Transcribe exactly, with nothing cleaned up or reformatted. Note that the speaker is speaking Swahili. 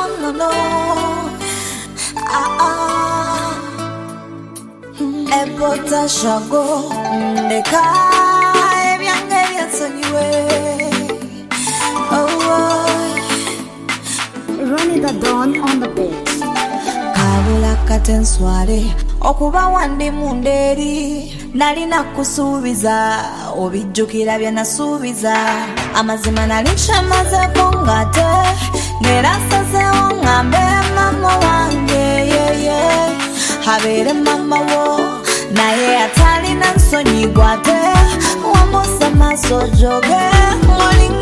no, no. Ah, ah. Ebota shago, ndeka, ebyange byansonyiwe. Oh, oh. Ronnie the Don on the beat. Kabula katenswale, okuba wandi munderi. Nalina kusuubiza, obijjukira bye nasuubiza. Amazima nali nkyamazeko ngate, ng'era nsazeewo ngambe mama wange, yeah, yeah. Habeere mama wo, naye atalina nsonyi gwate. Wamusa maaso joge,